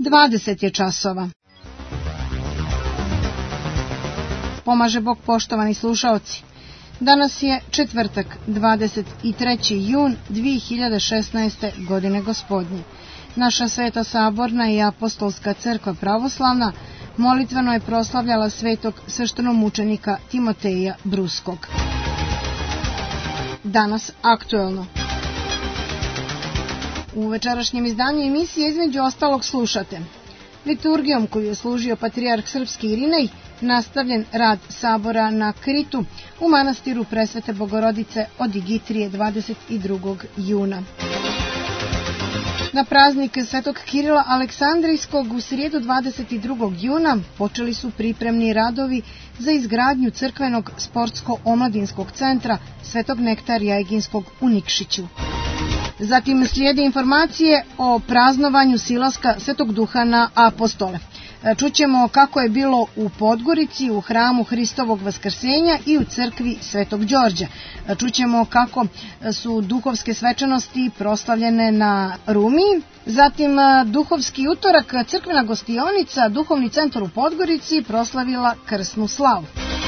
20 je časova. Pomaže Bog, poštovani slušaoci. Danas je četvrtak, 23. jun 2016. godine gospodnje. Naša Sveta Saborna i Apostolska crkva pravoslavna molitveno je proslavljala svetog sveštenomučenika Timoteja Bruskog. Danas aktuelno. U večerašnjem izdanju emisije između ostalog slušate: liturgijom koju je služio patrijarh srpski Irinej nastavljen rad sabora na Kritu u manastiru Presvete Bogorodice od Digitrije 22. juna. Na praznik Svetog Kirila Aleksandrijskog u srijedu 22. juna počeli su pripremni radovi za izgradnju crkvenog sportsko-omladinskog centra Svetog Nektarija Eginskog u Nikšiću. Zatim slijede informacije o praznovanju silaska Svetog Duha na apostole. Čućemo kako je bilo u Podgorici, u hramu Hristovog Vaskrsenja i u crkvi Svetog Đorđa. Čućemo kako su duhovske svečanosti proslavljene na Rumiji. Zatim duhovski utorak, crkvena gostionica, duhovni centar u Podgorici proslavila krsnu slavu.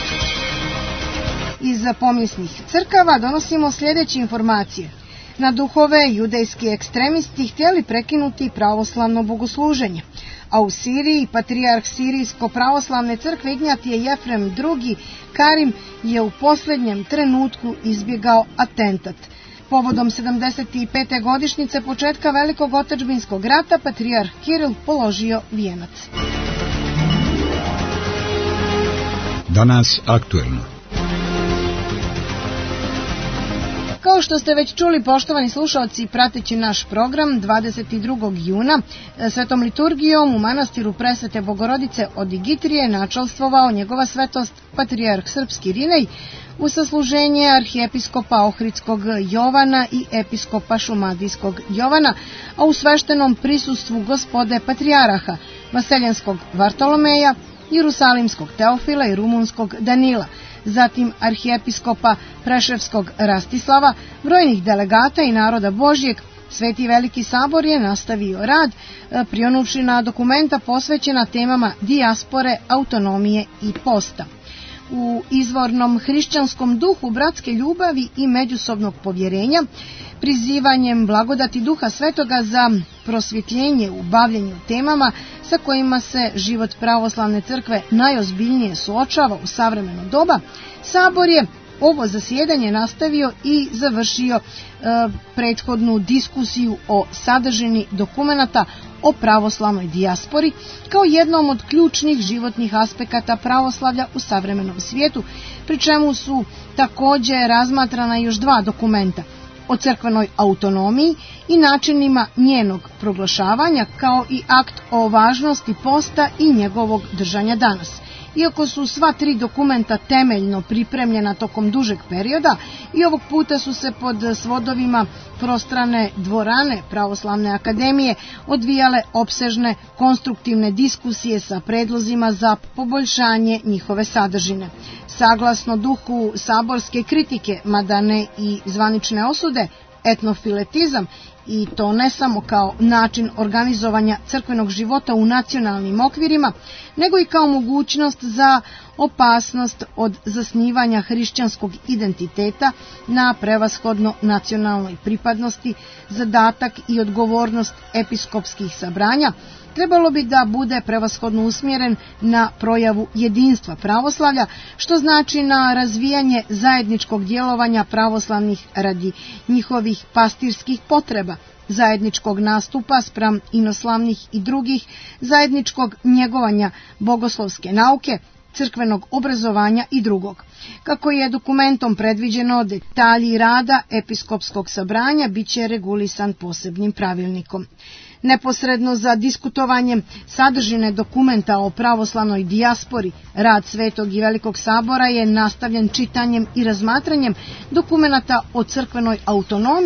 Iz pomisnih crkava donosimo sljedeće informacije. Na duhove judejski ekstremisti htjeli prekinuti pravoslavno bogosluženje, a u Siriji patrijarh Sirijsko-pravoslavne crkve Ignjatije Jefrem II. Karim je u posljednjem trenutku izbjegao atentat. Povodom 75. godišnjice početka Velikog otadžbinskog rata patrijarh Kiril položio vijenac. Danas aktuelno. Kao što ste već čuli, poštovani slušalci, prateći naš program 22. juna svetom liturgijom u manastiru Presvete Bogorodice od Digitrije načalstvovao njegova svetost patrijarh srpski Irinej u sasluženje arhijepiskopa Ohridskog Jovana i episkopa Šumadijskog Jovana, a u sveštenom prisustvu gospode patrijarha Vaseljenskog Vartolomeja, Jerusalimskog Teofila i Rumunskog Danila, zatim arhijepiskopa Preševskog Rastislava, brojnih delegata i naroda Božjeg. Sveti Veliki sabor je nastavio rad prionuvši na dokumenta posvećena temama dijaspore, autonomije i posta. U izvornom hrišćanskom duhu bratske ljubavi i međusobnog povjerenja, prizivanjem blagodati Duha Svetoga za prosvjetljenje u bavljenju temama sa kojima se život pravoslavne crkve najozbiljnije suočava u savremeno doba, sabor je ovo zasjedanje nastavio i završio prethodnu diskusiju o sadržini dokumenata o pravoslavnoj dijaspori kao jednom od ključnih životnih aspekata pravoslavlja u savremenom svijetu, pri čemu su također razmatrana još dva dokumenta o crkvenoj autonomiji i načinima njenog proglašavanja, kao i akt o važnosti posta i njegovog držanja danas. Iako su sva tri dokumenta temeljno pripremljena tokom dužeg perioda, i ovog puta su se pod svodovima prostrane dvorane Pravoslavne akademije odvijale opsežne konstruktivne diskusije sa predlozima za poboljšanje njihove sadržine. Saglasno duhu saborske kritike, mada ne i zvanične osude, etnofiletizam, i to ne samo kao način organizovanja crkvenog života u nacionalnim okvirima, nego i kao mogućnost za opasnost od zasnivanja hrišćanskog identiteta na prevashodno nacionalnoj pripadnosti, zadatak i odgovornost episkopskih sabranja trebalo bi da bude prevashodno usmjeren na projavu jedinstva pravoslavlja, što znači na razvijanje zajedničkog djelovanja pravoslavnih radi njihovih pastirskih potreba, zajedničkog nastupa spram inoslavnih i drugih, zajedničkog njegovanja bogoslovske nauke, crkvenog obrazovanja i drugog. Kako je dokumentom predviđeno, detalji rada episkopskog sabranja bit će regulisan posebnim pravilnikom. Neposredno za diskutovanjem sadržine dokumenta o pravoslavnoj dijaspori, rad Svetog i Velikog sabora je nastavljen čitanjem i razmatranjem dokumenata o crkvenoj autonomiji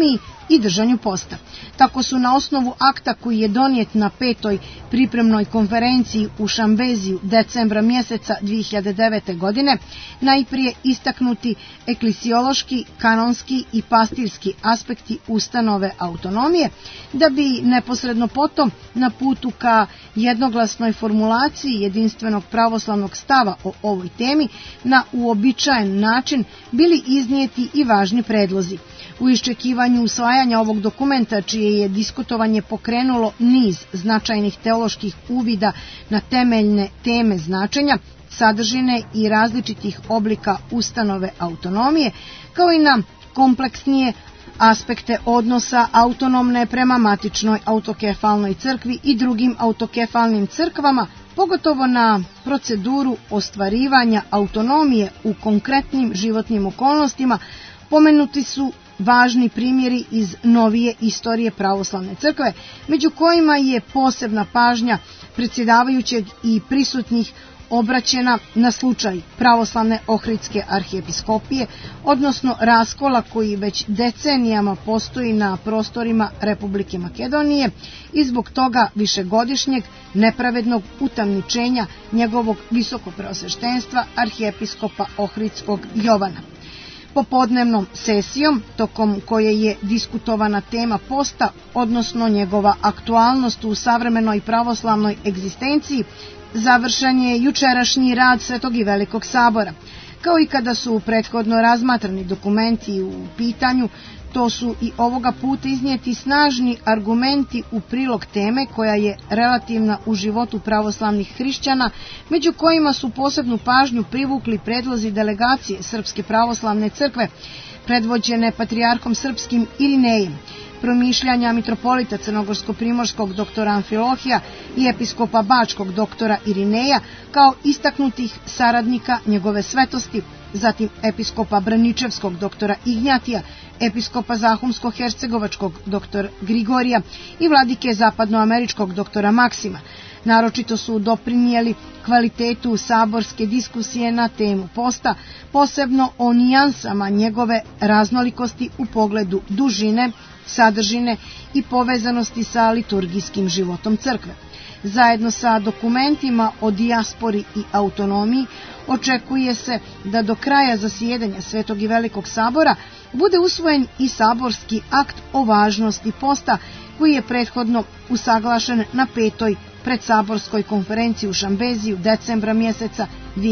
i držanju posta. Tako su na osnovu akta koji je donijet na 5. pripremnoj konferenciji u Šambeziju decembra mjeseca 2009. godine najprije istaknuti eklesiološki, kanonski i pastirski aspekti ustanove autonomije, da bi neposredno potom na putu ka jednoglasnoj formulaciji jedinstvenog pravoslavnog stava o ovoj temi na uobičajen način bili iznijeti i važni predlozi. U iščekivanju usvajanja ovog dokumenta, čije je diskutovanje pokrenulo niz značajnih teoloških uvida na temeljne teme značenja, sadržine i različitih oblika ustanove autonomije, kao i na kompleksnije aspekte odnosa autonomne prema matičnoj autokefalnoj crkvi i drugim autokefalnim crkvama, pogotovo na proceduru ostvarivanja autonomije u konkretnim životnim okolnostima, pomenuti su važni primjeri iz novije istorije pravoslavne crkve, među kojima je posebna pažnja predsjedavajućeg i prisutnih obraćena na slučaj pravoslavne Ohridske arhijepiskopije, odnosno raskola koji već decenijama postoji na prostorima Republike Makedonije i zbog toga višegodišnjeg nepravednog utamničenja njegovog visokopreosveštenstva arhijepiskopa Ohridskog Jovana. Popodnevnom sesijom, tokom koje je diskutovana tema posta, odnosno njegova aktualnost u savremenoj pravoslavnoj egzistenciji, završen je jučerašnji rad Svetog i Velikog sabora. Kao i kada su prethodno razmatrani dokumenti u pitanju, to su i ovoga puta iznijeti snažni argumenti u prilog teme koja je relativna u životu pravoslavnih hrišćana, među kojima su posebnu pažnju privukli predlozi delegacije Srpske pravoslavne crkve, predvođene patrijarhom srpskim Irinejem, promišljanja mitropolita crnogorsko-primorskog doktora Amfilohija i episkopa bačkog doktora Irineja kao istaknutih saradnika njegove svetosti, zatim episkopa braničevskog doktora Ignjatija, episkopa zahumsko-hercegovačkog doktora Grigorija i vladike zapadnoameričkog doktora Maksima. Naročito su doprinijeli kvalitetu saborske diskusije na temu posta, posebno o nijansama njegove raznolikosti u pogledu dužine, sadržine i povezanosti sa liturgijskim životom crkve. Zajedno sa dokumentima o dijaspori i autonomiji očekuje se da do kraja zasjedanja Svetog i Velikog sabora bude usvojen i saborski akt o važnosti posta koji je prethodno usaglašen na 5. predsaborskoj konferenciji u Šambeziju decembra mjeseca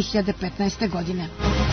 2015. godine.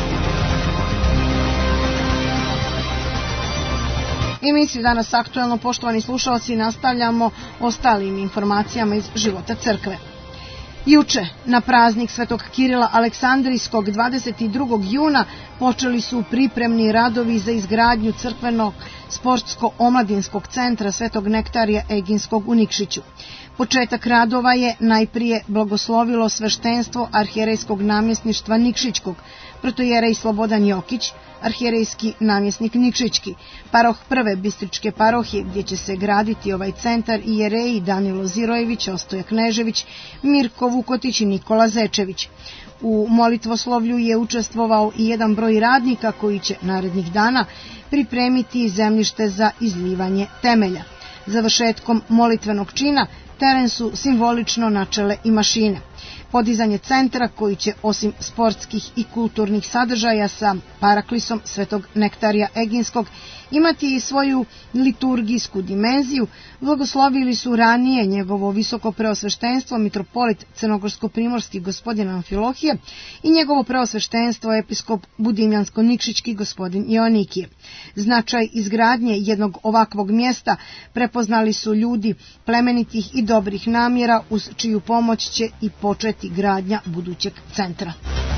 Emisiju danas aktuelno, poštovani slušalci, nastavljamo ostalim informacijama iz života crkve. Juče, na praznik Svetog Kirila Aleksandrijskog 22. juna, počeli su pripremni radovi za izgradnju crkvenog sportsko-omladinskog centra Svetog Nektarija Eginskog u Nikšiću. Početak radova je najprije blagoslovilo sveštenstvo arhijerejskog namjesništva Nikšićkog, protojerej Slobodan Jokić, arhijerejski namjesnik Nikšićki, paroh prve Bistričke parohije gdje će se graditi ovaj centar i jereji Danilo Zirojević, Ostoja Knežević, Mirko Vukotić i Nikola Zečević. U molitvoslovlju je učestvovao i jedan broj radnika koji će narednih dana pripremiti zemljište za izlivanje temelja. Završetkom molitvenog čina teren su simbolično načele i mašine. Podizanje centra koji će osim sportskih i kulturnih sadržaja sa paraklisom Svetog Nektarija Eginskog imati i svoju liturgijsku dimenziju, blagoslovili su ranije njegovo visoko preosveštenstvo mitropolit crnogorsko-primorski gospodin Amfilohije i njegovo preosveštenstvo episkop budimljansko-nikšićki gospodin Joanikije. Značaj izgradnje jednog ovakvog mjesta prepoznali su ljudi plemenitih i dobrih namjera uz čiju pomoć će i početi gradnja budućeg centra.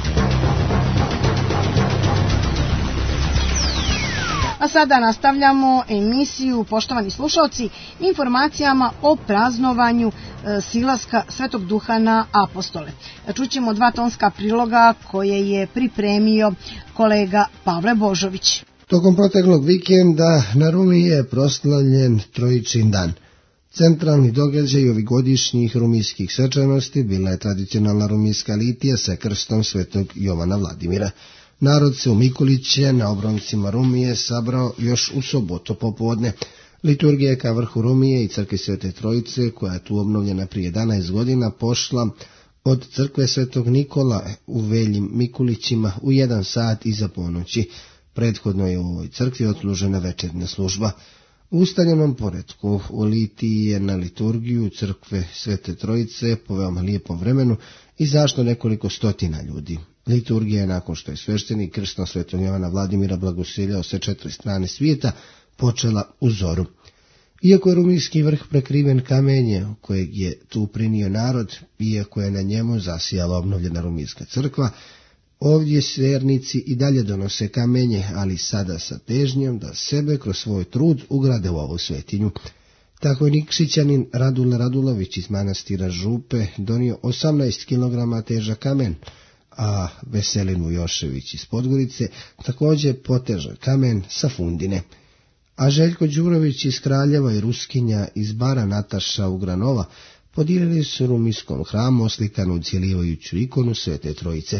A sada nastavljamo emisiju, poštovani slušalci, informacijama o praznovanju silaska Svetog Duha na apostole. Čućemo 2 tonska priloga koje je pripremio kolega Pavle Božović. Tokom proteklog vikenda na Rumi je proslavljen Trojičin dan. Centralni događaj ovogodišnjih rumijskih svečanosti bila je tradicionalna rumijska litija sa krstom Svetog Jovana Vladimira. Narod se u Mikuliće na obroncima Rumije sabrao još u sobotu popodne. Liturgija je ka vrhu Rumije i crkve Svete Trojice, koja je tu obnovljena prije 11 godina, pošla od crkve Svetog Nikola u Veljim Mikulićima u 1 sat iza ponoći. Prethodno je u ovoj crkvi odslužena večernja služba. U ustaljenom poretku u litiji je na liturgiju crkve Svete Trojice po veoma lijepom vremenu izašlo nekoliko stotina ljudi. Liturgija je, nakon što je sveštenik krstom Svetog Jovana Vladimira blagosiljao sve 4 strane svijeta, počela u zoru. Iako je rumijski vrh prekriven kamenjem kojeg je tu prinio narod, iako je na njemu zasijala obnovljena rumijska crkva, ovdje vjernici i dalje donose kamenje, ali sada sa težnjom da sebe kroz svoj trud ugrade u ovu svetinju. Tako je Nikšićanin Radula Radulović iz manastira Župe donio 18 kg težak kamen, a Veselin Vujošević iz Podgorice također potežak kamen sa Fundine. A Željko Đurović iz Kraljeva i Ruskinja iz Bara Nataša Ugranova podijelili su rumijskom hramu oslikanu ucjelivajuću ikonu Svete Trojice.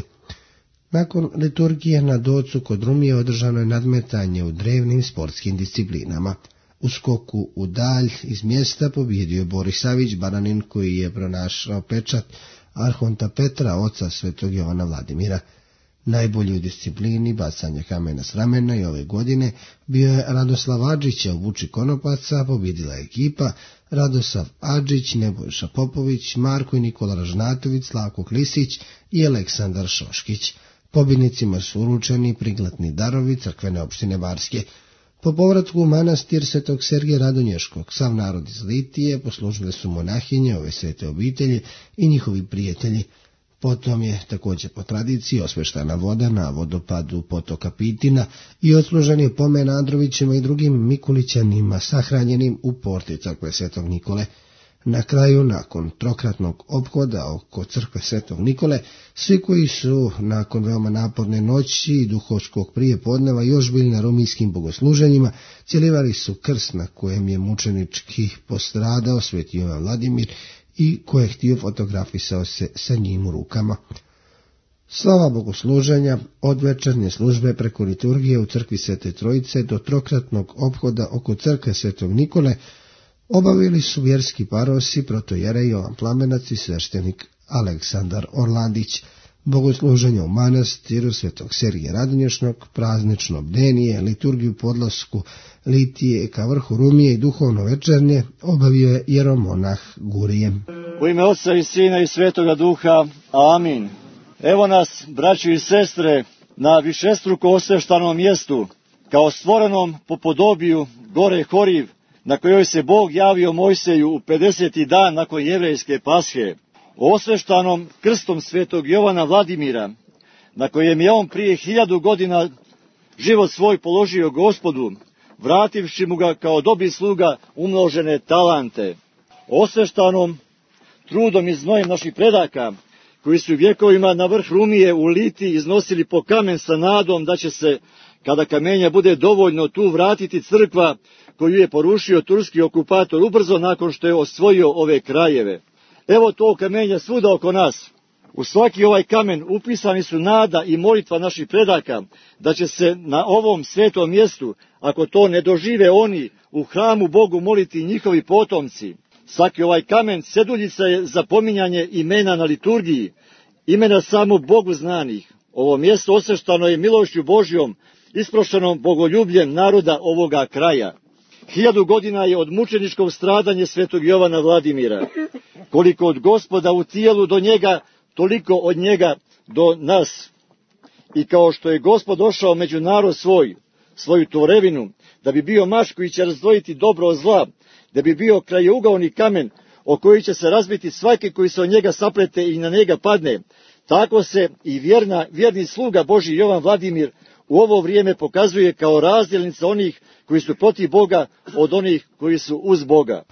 Nakon liturgije na Docu kod Rumije održano je nadmetanje u drevnim sportskim disciplinama. U skoku u dalj iz mjesta pobjedio je Boris Savić, Baranin, koji je pronašao pečat arhonta Petra, oca Svetog Jovana Vladimira. Najbolji u disciplini bacanja kamena s ramena i ove godine bio je Radoslav Adžić, a u vuči konopaca pobjedila je ekipa Radosav Adžić, Nebojša Popović, Marko i Nikola Ražnatović, Slavko Klisić i Aleksandar Šoškić. Pobjednicima su uručeni priglatni darovi crkvene opštine Barske. Po povratku u manastir Svetog Sergeja Radonješkog, sav narod iz Litije poslužile su monahinje ove svete obitelji i njihovi prijatelji. Potom je također po tradiciji osveštana voda na vodopadu potoka Pitina i odslužen je pomen Androvićima i drugim Mikulićanima sahranjenim u porti crkve Svetog Nikole. Na kraju, nakon trokratnog ophoda oko crkve Svetog Nikole, svi koji su nakon veoma naporne noći i duhovskog prijepodneva još bili na rumijskim bogosluženjima, cjelivali su krst na kojem je mučenički postradao Sveti Jovan Vladimir i ko je htio fotografisao se sa njim u rukama. Slava bogosluženja od večernje službe preko liturgije u crkvi Svete Trojice do trokratnog ophoda oko crkve Svetog Nikole obavili su vjerski parosi, protojerej Jovan Plamenac i sveštenik Aleksandar Orlandić. Bogosluženje u manastiru Svetog Sergeja Radonješnog, praznično bdenije, liturgiju podlasku litije ka vrhu Rumije i duhovno večernje obavio je jeromonah Gurije. U ime Otca i Sina i Svetoga Duha, amin. Evo nas, braćo i sestre, na višestruko osveštanom mjestu, kao stvorenom po podobiju gore Horiv, na kojoj se Bog javio Mojseju u 50. dan nakon jevrejske pashe, osveštanom krstom Svetog Jovana Vladimira, na kojem je on prije 1000 godina život svoj položio Gospodu, vrativši mu ga kao dobri sluga umnožene talante, osveštanom trudom i znojem naših predaka, koji su vjekovima na vrh Rumije u Litiji iznosili po kamen sa nadom da će se, kada kamenja bude dovoljno, tu vratiti crkva koju je porušio turski okupator ubrzo nakon što je osvojio ove krajeve. Evo to kamenja svuda oko nas. U svaki ovaj kamen upisani su nada i molitva naših predaka da će se na ovom svetom mjestu, ako to ne dožive oni, u hramu Bogu moliti njihovi potomci. Svaki ovaj kamen seduljica je za pominjanje imena na liturgiji, imena samo Bogu znanih. Ovo mjesto osveštano je milošću Božjom, isprošenom bogoljubljem naroda ovoga kraja. 1000 godina je od mučeničkog stradanja Svetog Jovana Vladimira. Koliko od Gospoda u tijelu do njega, toliko od njega do nas. I kao što je Gospod došao među narod svoj, svoju tvorevinu, da bi bio maš koji će razdvojiti dobro od zla, da bi bio krajeugaoni kamen o koji će se razbiti svaki koji se od njega saplete i na njega padne, tako se i vjerni sluga Božji Jovan Vladimir u ovo vrijeme pokazuje kao razdjelnica onih koji su protiv Boga od onih koji su uz Boga.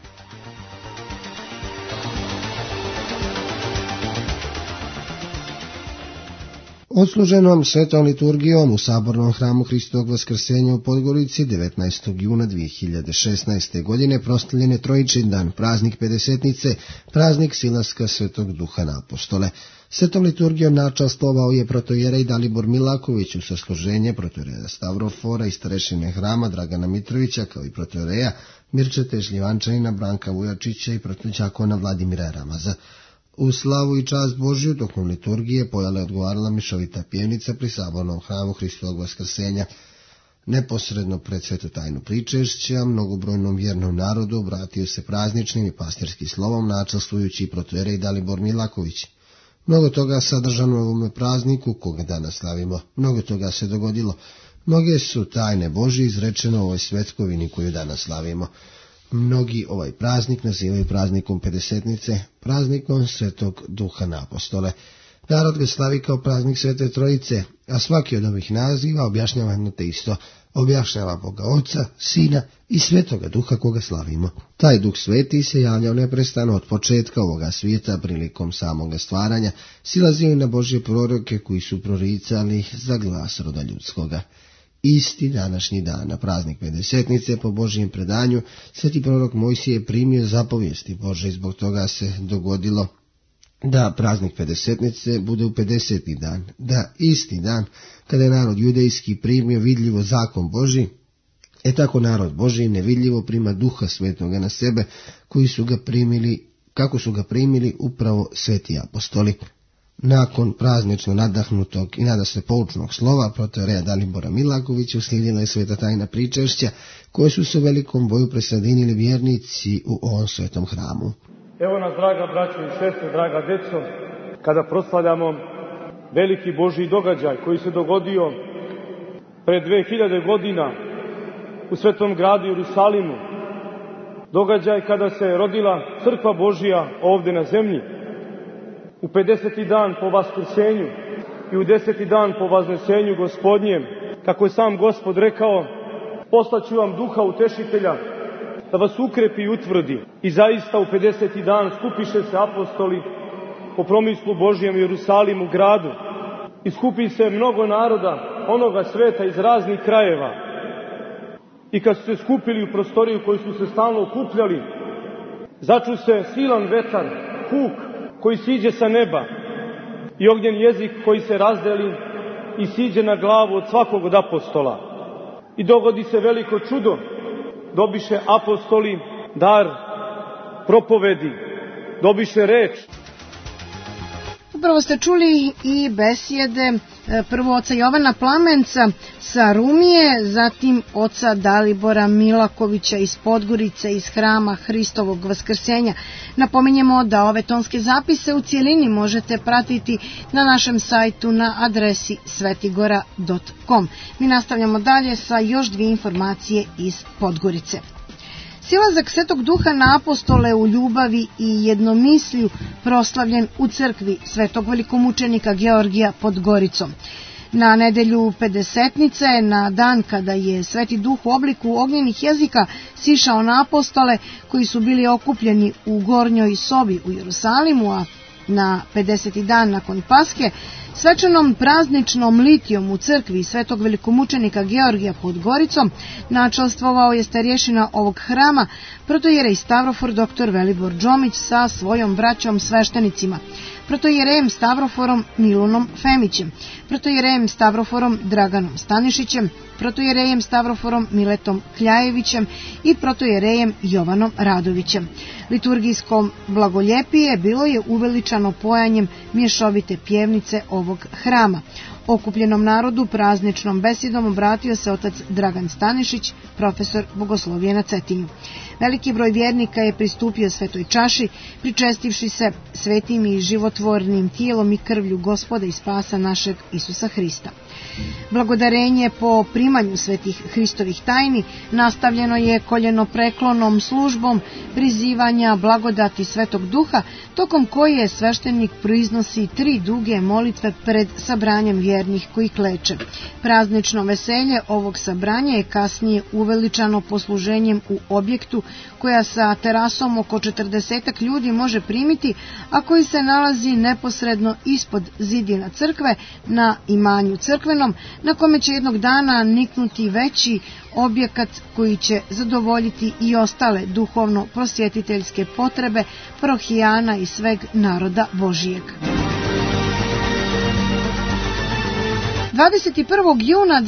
Odsluženom svetom liturgijom u sabornom hramu Hristovog Vaskrsenja u Podgorici 19. juna 2016. godine proslavljen je Trojičin dan, praznik Pedesetnice, praznik silaska Svetog Duha na apostole. Svetom liturgijom načastvovao je protojerej Dalibor Milaković uz sasluženje protojereja Stavrofora i starešine hrama Dragana Mitrovića, kao i protojereja Mirčete Šljivančanina, Branka Vujačića i protuđakona Vladimira Ramaza. U slavu i čast Božju tokom liturgije pojala je odgovarala mišovita pjevnica pri sabornom hramu Hristovog vaskrsenja. Neposredno pred svetu tajnu pričešća, mnogobrojnom vjernom narodu obratio se prazničnim i pastirskim slovom, načelstvujući protoijerej Dalibor Milaković. Mnogo toga sadržano u ovome prazniku, koga danas slavimo, mnogo toga se dogodilo. Mnoge su tajne Božje izrečene u ovoj svetkovini koju danas slavimo. Mnogi ovaj praznik nazivaju praznikom Pedesetnice, praznikom Svetog Duha na apostole. Narod ga slavi kao praznik Svete Trojice, a svaki od ovih naziva objašnjava jedno te isto. Objašnjava Boga Oca, Sina i Svetoga Duha koga slavimo. Taj Duh Sveti se javljao neprestano od početka ovoga svijeta prilikom samoga stvaranja, silazio je na Božje proroke koji su proricali za glas roda ljudskoga. Isti današnji dan, na praznik Pedesetnice, po Božjem predanju, sveti prorok Mojsije je primio zapovijesti Bože i zbog toga se dogodilo da praznik Pedesetnice bude u 50. dan, da isti dan kada je narod judejski primio vidljivo zakon Božji, tako narod Božji nevidljivo prima Duha Svetoga na sebe, koji su ga primili, kako su ga primili upravo sveti apostoli. Nakon praznično nadahnutog i nadasve poučnog slova protoijereja Dalibora Milakovića uslijedila je sveta tajna pričešća, koje su se u velikom boju presadinili vjernici u ovom svetom hramu. Evo nas, draga braćo i sestre, draga djeco, kada proslavljamo veliki Božji događaj koji se dogodio pred 2000 godina u svetom gradu Jerusalimu. Događaj kada se rodila crkva Božja ovdje na zemlji. U 50. dan po vaskrsenju i u 10. dan po vaznesenju Gospodnjem, kako je sam Gospod rekao, poslaću vam Duha Utešitelja, da vas ukrepi i utvrdi. I zaista u 50. dan skupiše se apostoli po promislu Božjem u Jerusalimu gradu. I skupi se mnogo naroda, onoga sveta iz raznih krajeva. I kad su se skupili u prostoriju koju su se stalno okupljali, začu se silan vetar, huk koji siđe sa neba i ognjen jezik koji se razdeli i siđe na glavu od svakog od apostola. I dogodi se veliko čudo. Dobiše apostoli dar propovedi, dobiše reč. Upravo ste čuli i besjede prvo oca Jovana Plamenca sa Rumije, zatim oca Dalibora Milakovića iz Podgorice, iz Hrama Hristovog vaskrsenja. Napominjemo da ove tonske zapise u cijelini možete pratiti na našem sajtu na adresi svetigora.com. Mi nastavljamo dalje sa još dvije informacije iz Podgorice. Silazak Svetog Duha na apostole u ljubavi i jednomisliju proslavljen u crkvi Svetog velikomučenika Georgija pod Goricom. Na nedelju Pedesetnice, na dan kada je Sveti Duh u obliku ognjenih jezika sišao na apostole koji su bili okupljeni u gornjoj sobi u Jerusalimu, a na 50. dan nakon Paske, svečanom prazničnom litijom u crkvi Svetog velikomučenika Georgija pod Goricom načelstvovao je starješina ovog hrama, protoijerej Stavrofor dr. Velibor Džomić sa svojom braćom sveštenicima, protoijerejem Stavroforom Milunom Femićem, protoijerejem Stavroforom Draganom Stanišićem, protoijerejem Stavroforom Miletom Kljajevićem i protoijerejem Jovanom Radovićem. Liturgijskom blagoljepije bilo je uveličano pojanjem mješovite pjevnice ovog hrama. Okupljenom narodu prazničnom besedom obratio se otac Dragan Stanišić, profesor bogoslovije na Cetinju. Veliki broj vjernika je pristupio svetoj čaši, pričestivši se svetim i životvornim tijelom i krvlju Gospoda i spasa našeg Isusa Hrista. Blagodarenje po primanju svetih Hristovih tajni nastavljeno je koljenopreklonom službom prizivanja blagodati Svetog Duha, tokom koje je sveštenik proiznosi 3 duge molitve pred sabranjem vjernih koji kleče. Praznično veselje ovog sabranja je kasnije uveličano posluženjem u objektu koja sa terasom oko 40 ljudi može primiti, a koji se nalazi neposredno ispod zidina crkve na imanju crkvenom, na kome će jednog dana niknuti veći objekat koji će zadovoljiti i ostale duhovno prosvjetiteljske potrebe parohijana i sveg naroda Božijeg. 21. juna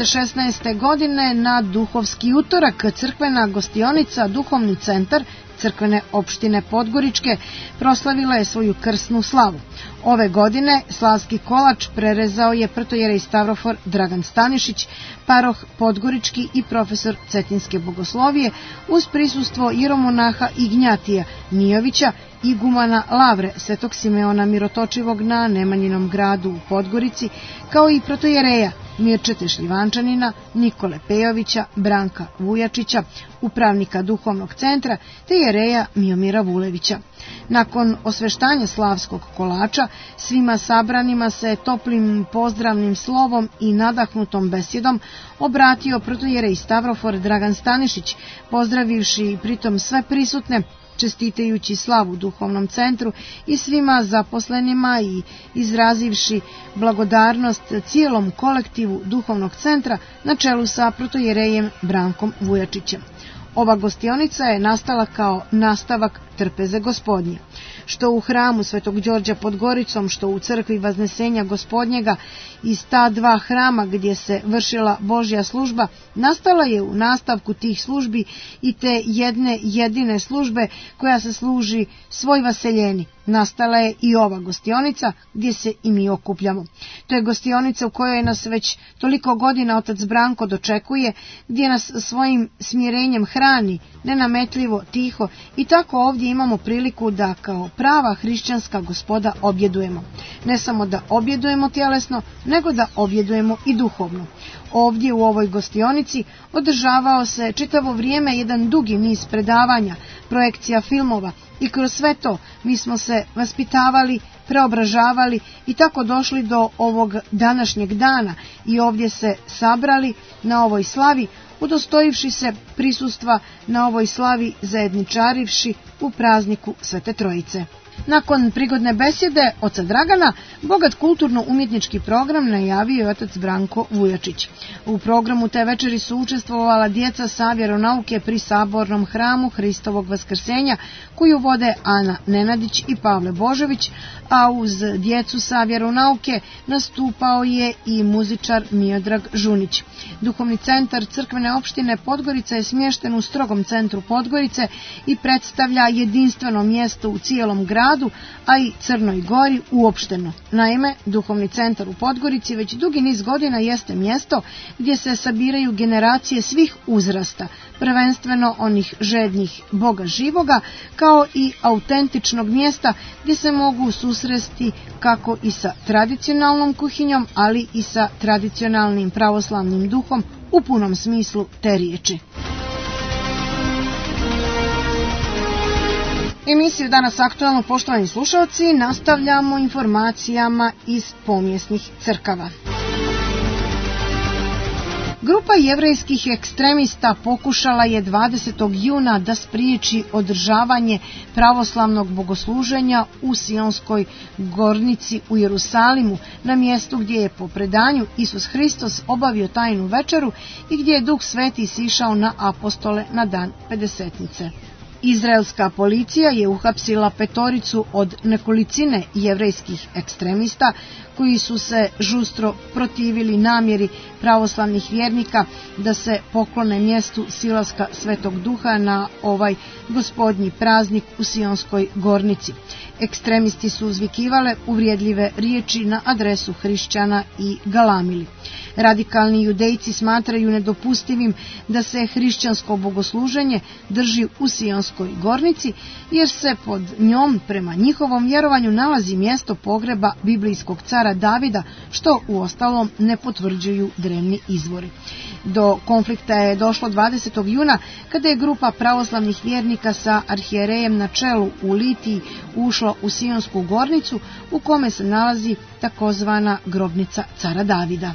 2016. godine na Duhovski utorak crkvena gostionica Duhovni centar crkvene opštine Podgoričke proslavila je svoju krsnu slavu. Ove godine slavski kolač prerezao je protojerej Stavrofor Dragan Stanišić, paroh Podgorički i profesor Cetinske bogoslovije uz prisustvo ieromonaha Ignjatija Nijovića, igumana Lavre Svetog Simeona Mirotočivog na Nemanjinom gradu u Podgorici, kao i protojereja Mirčete Šljivančanina, Nikole Pejovića, Branka Vujačića, upravnika Duhovnog centra, te jereja Miomira Vulevića. Nakon osveštanja slavskog kolača, svima sabranima se toplim pozdravnim slovom i nadahnutom besjedom obratio protojerej Stavrofor Dragan Stanišić, pozdravivši pritom sve prisutne, čestitajući slavu Duhovnom centru i svima zaposlenima i izrazivši blagodarnost cijelom kolektivu Duhovnog centra na čelu sa protojerejem Brankom Vujačićem. Ova gostionica je nastala kao nastavak trpeze Gospodnje. Što u hramu Svetog Đorđa pod Goricom, što u crkvi Vaznesenja Gospodnjega, iz ta dva hrama gdje se vršila Božja služba, nastala je u nastavku tih službi i te jedne jedine službe koja se služi svoj vaseljeni. Nastala je i ova gostionica gdje se i mi okupljamo. To je gostionica u kojoj nas već toliko godina otac Branko dočekuje, gdje nas svojim smirenjem hrani, nenametljivo, tiho, i tako ovdje imamo priliku da kao prava hrišćanska gospoda objedujemo. Ne samo da objedujemo tjelesno, nego da objedujemo i duhovno. Ovdje u ovoj gostionici održavao se čitavo vrijeme jedan dugi niz predavanja, projekcija filmova, i kroz sve to mi smo se vaspitavali, preobražavali i tako došli do ovog današnjeg dana i ovdje se sabrali na ovoj slavi, udostojivši se prisustva na ovoj slavi, zajedničarivši u prazniku Svete Trojice. Nakon prigodne besjede oca Dragana, bogat kulturno-umjetnički program najavio je otac Branko Vujačić. U programu te večeri su učestvovala djeca sa vjeronauke pri Sabornom hramu Hristovog Vaskrsenja, koju vode Ana Nenadić i Pavle Božović, a uz djecu sa vjeronauke nastupao je i muzičar Miodrag Žunić. Duhovni centar crkvene opštine Podgorica je smješten u strogom centru Podgorice i predstavlja jedinstveno mjesto u cijelom gradu, a i Crnoj Gori uopšteno. Naime, Duhovni centar u Podgorici već dugi niz godina jeste mjesto gdje se sabiraju generacije svih uzrasta, prvenstveno onih žednih Boga živoga, kao i autentičnog mjesta gdje se mogu susresti kako i sa tradicionalnom kuhinjom, ali i sa tradicionalnim pravoslavnim duhom u punom smislu te riječi. Emisiju Danas aktualno, poštovani slušalci, nastavljamo informacijama iz pomjesnih crkava. Grupa jevrejskih ekstremista pokušala je 20. juna da spriječi održavanje pravoslavnog bogosluženja u Sionskoj gornici u Jerusalimu, na mjestu gdje je po predanju Isus Hristos obavio tajnu večeru i gdje je Duh Sveti sišao na apostole na dan Pedesetnice. Izraelska policija je uhapsila 5 od nekolicine jevrejskih ekstremista koji su se žustro protivili namjeri pravoslavnih vjernika da se poklone mjestu silaska Svetog Duha na ovaj gospodnji praznik u Sionskoj gornici. Ekstremisti su uzvikivale uvrijedljive riječi na adresu hrišćana i galamili. Radikalni judejci smatraju nedopustivim da se hrišćansko bogosluženje drži u Sionskoj gornici, jer se pod njom prema njihovom vjerovanju nalazi mjesto pogreba biblijskog cara Davida, što uostalom ne potvrđuju drevni izvori. Do konflikta je došlo 20. juna kada je grupa pravoslavnih vjernika sa arhijerejem na čelu u Litiji ušla u Sionsku gornicu, u kome se nalazi takozvana grobnica cara Davida.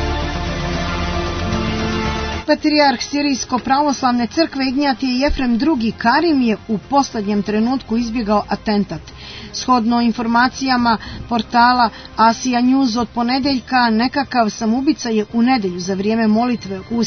Patrijarh Sirijsko-pravoslavne crkve Ignjatije Jefrem II. Karim je u posljednjem trenutku izbjegao atentat. Shodno informacijama portala Asija News od ponedeljka, nekakav samoubica je u nedjelju za vrijeme molitve u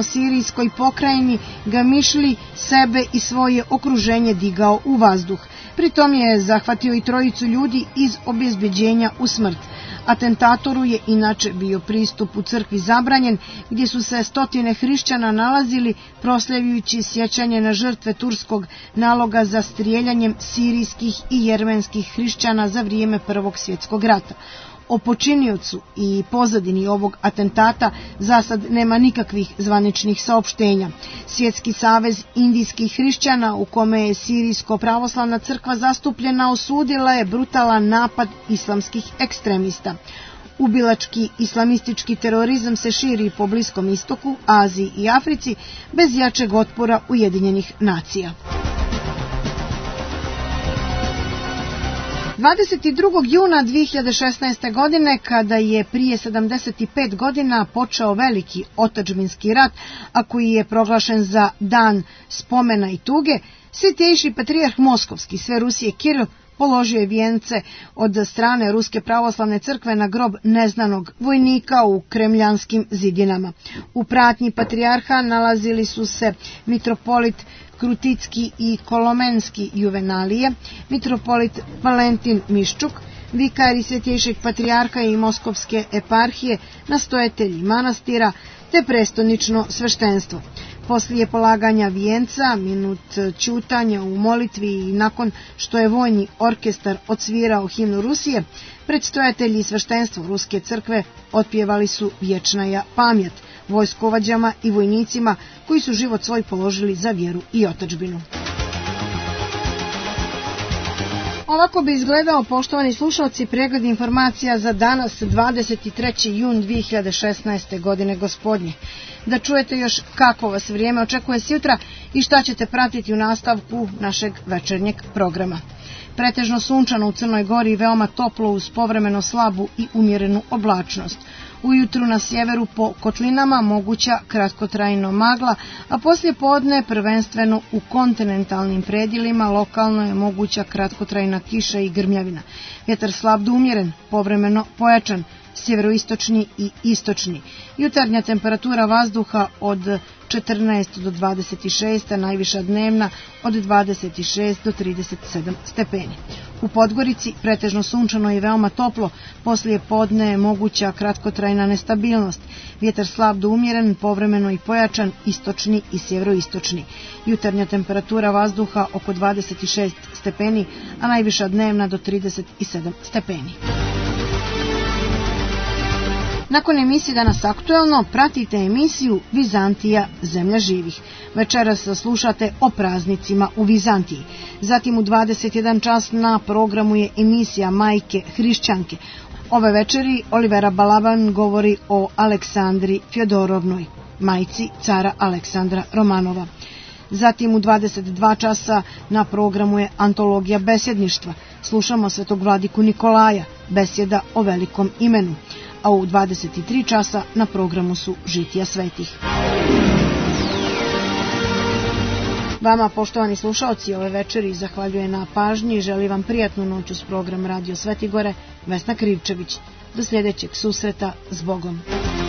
sjeverno-sirijskoj pokrajini Gamišli sebe i svoje okruženje digao u vazduh. Pritom je zahvatio i trojicu ljudi iz obezbeđenja u smrt. Atentatoru je inače bio pristup u crkvi zabranjen, gdje su se stotine hrišćana nalazili proslavljajući sjećanje na žrtve turskog naloga za strijeljanjem sirijskih i jermenskih hrišćana za vrijeme Prvog svjetskog rata. O počiniocu i pozadini ovog atentata zasad nema nikakvih zvaničnih saopštenja. Svjetski savez indijskih hrišćana, u kome je Sirijsko pravoslavna crkva zastupljena, osudila je brutalan napad islamskih ekstremista. Ubilački islamistički terorizam se širi po Bliskom istoku, Aziji i Africi bez jačeg otpora Ujedinjenih nacija. 22. juna 2016. godine, kada je prije 75 godina počeo veliki otadžbinski rat, a koji je proglašen za dan spomena i tuge, Svetejši patrijarh Moskovski sve Rusije Kiril položio je vijence od strane Ruske pravoslavne crkve na grob neznanog vojnika u Kremljanskim zidinama. U pratnji patrijarha nalazili su se mitropolit Kruticki i Kolomenski Juvenalije, mitropolit Valentin Miščuk, vikari Svetejšeg patrijarha i Moskovske eparhije, nastojatelji manastira te prestonično sveštenstvo. Poslije polaganja vijenca, minut ćutanja u molitvi i nakon što je vojni orkestar odsvirao himnu Rusije, predstojatelji i sveštenstvo Ruske crkve otpjevali su vječnaja pamjet vojskovođama i vojnicima koji su život svoj položili za vjeru i otadžbinu. Ovako bi izgledao, poštovani slušalci, pregled informacija za danas 23. jun 2016. godine gospodnje. Da čujete još kako vas vrijeme očekuje sutra i šta ćete pratiti u nastavku našeg večernjeg programa. Pretežno sunčano u Crnoj Gori i veoma toplo uz povremeno slabu i umjerenu oblačnost. Ujutru na sjeveru po kotlinama moguća kratkotrajno magla, a poslije podne prvenstveno u kontinentalnim predjelima lokalno je moguća kratkotrajna kiša i grmljavina. Vjetar slab do umjeren, povremeno pojačan, sjeveroistočni i istočni. Jutarnja temperatura vazduha od 14 do 26, a najviša dnevna od 26 do 37 stepeni. U Podgorici pretežno sunčano i veoma toplo, poslije podne je moguća kratkotrajna nestabilnost. Vjetar slab do umjeren, povremeno i pojačan, istočni i sjeveroistočni. Jutarnja temperatura vazduha oko 26 stepeni, a najviša dnevna do 37 stepeni. Nakon emisije Danas aktuelno pratite emisiju Vizantija, zemlja živih. Večeras slušate o praznicima u Vizantiji. Zatim u 21 čas na programu je emisija Majke hrišćanke. Ove večeri Olivera Balaban govori o Aleksandri Fjodorovnoj, majci cara Aleksandra Romanova. Zatim u 22 časa na programu je antologija besjedništva. Slušamo svetog vladiku Nikolaja, besjeda o velikom imenu. A u 23 časa na programu su žitija svetih. Vama, poštovani slušaoci, ove večeri zahvaljuje na pažnji i želi vam prijatnu noć uz program Radio Svetigore, Vesna Krivčević. Do sljedećeg susreta, s Bogom.